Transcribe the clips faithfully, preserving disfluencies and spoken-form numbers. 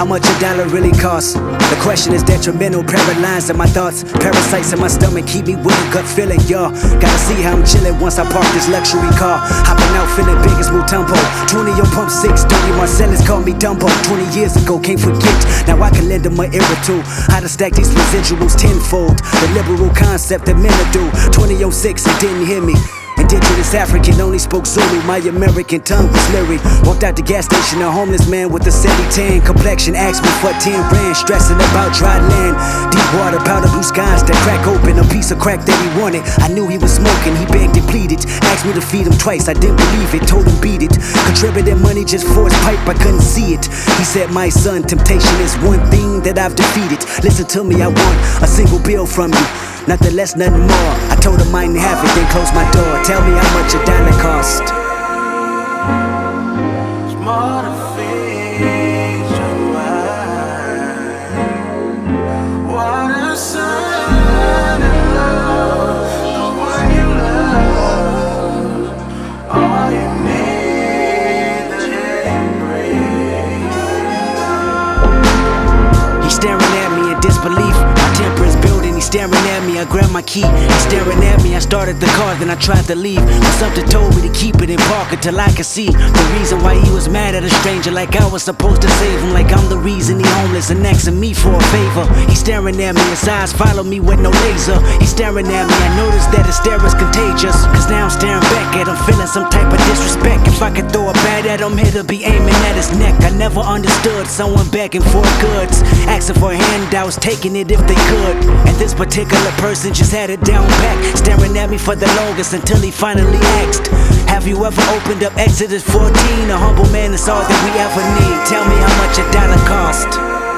much a dollar really costs? The question is detrimental, paralyzed in my thoughts. Parasites in my stomach keep me with a gut feeling, y'all. Gotta see how I'm chillin' once I park this luxury car. Hopping out feeling big as Mutombo. twenty on pump six, thirty Marcellus called me Dumbo. twenty years ago, can't forget. Now I can lend them an ear or two. How to stack these residuals tenfold. The liberal concept that men do. twenty oh six, it didn't hear me. Indigenous African, only spoke Zulu. My American tongue was lyric. Walked out the gas station, a homeless man with a steady tan complexion. Asked me for ten rand, stressing about dry land. Deep water, powder blue skies that crack open. A piece of crack that he wanted. I knew he was smoking, he begged and pleaded. Asked me to feed him twice, I didn't believe it. Told him beat it. Contributed money just for his pipe, I couldn't see it. He said, my son, temptation is one thing that I've defeated. Listen to me, I want a single bill from you. Nothing less, nothing more. I told him I didn't have it, then closed my door. Tell me how much a dollar cost. It's more to feed your mind. Water, sun, and love. The one you love. All you need to breathe. He's staring at me in disbelief. My temper is building. He's staring at me, I grabbed my key. He's staring at me, I started the car, then I tried to leave. But something told me to keep it in park until I could see the reason why he was mad at a stranger. Like I was supposed to save him, like I'm the reason he homeless and asking me for a favor. He's staring at me, his eyes follow me with no laser. He's staring at me, I noticed that his stare is contagious. Cause now I'm staring back at him, feeling some type of disrespect. If I could throw a bat at him, it'll be aiming at his neck. I never understood someone begging for goods, asking for handouts, taking it if they could. And this particular person just had it down pat, staring at me for the longest until he finally asked, have you ever opened up Exodus fourteen? A humble man is all that we ever need. Tell me how much a dollar cost.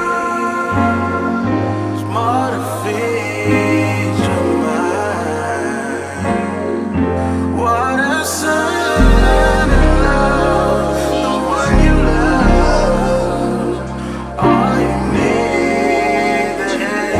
It's more to feed your mind. Water, sun, and love. The one you love. All you need to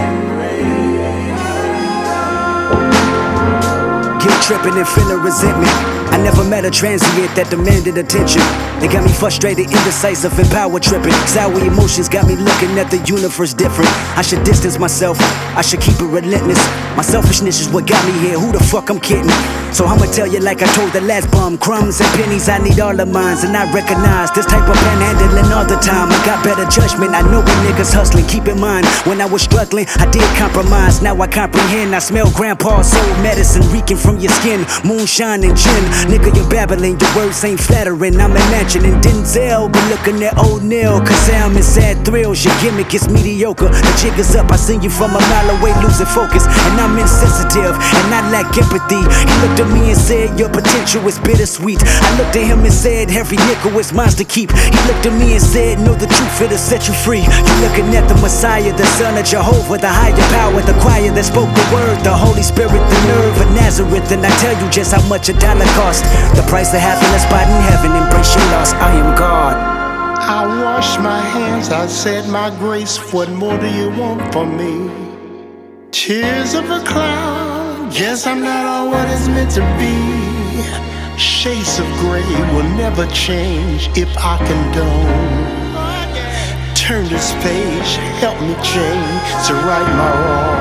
breathe. Guilt tripping and feeling resentment. I never met a transient that demanded attention. They got me frustrated, indecisive, and power tripping. Sour emotions got me looking at the universe different. I should distance myself, I should keep it relentless. My selfishness is what got me here, who the fuck I'm kidding? So I'ma tell you like I told the last bum. Crumbs and pennies, I need all of mine. And I recognize this type of panhandling all the time. I got better judgment, I know when niggas hustling. Keep in mind, when I was struggling, I did compromise. Now I comprehend, I smell grandpa's soul medicine reeking from your skin. Moonshine and gin, nigga you're babbling, your words ain't flattering. I'm imagining Denzel, but looking at O'Neal. Cause I'm in sad thrills, your gimmick is mediocre. The jig is up, I seen you from a mile away losing focus. And I'm insensitive, and I lack empathy. He looked at me and said, your potential is bittersweet. I looked at him and said, every nickel is mine to keep. He looked at me and said, know the truth, it'll set you free. You looking at the Messiah, the Son of Jehovah, the higher power, the choir that spoke the word, the Holy Spirit, the nerve of Nazareth. And I tell you just how much a dollar cost. The price of having a spot in heaven, embrace your loss, I am God. I washed my hands, I said my grace. What more do you want from me? Tears of a cloud, guess I'm not all what it's meant to be. Shades of gray will never change if I condone. Turn this page, help me change to right my wrong.